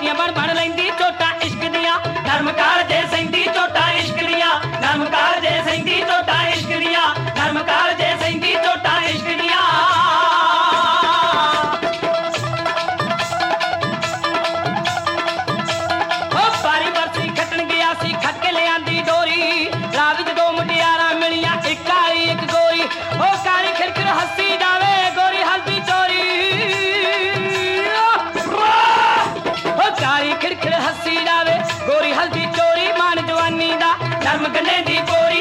मोटियां बन बन लैंदी चोटा इश्क दियां नरम कालजे सैंदी चोटा इश्क दियां नरम कालजे सैंदी चोटा इश्क दियां नरम कालजे सैंदी चोटा इश्क दियां ओ बारी बरसी खटन गया सी खट के ले आंदी डोरी राह विच दो मुटियारां मिलियां इक काली इक गोरी ओ काली खिरखिर हस्सी जावे गोरी हल्दी चोरी काली खिड़खिड़ हसी जावे गोरी हल्दी चोरी मान जवानी दा नरम गन्ने दी गोरी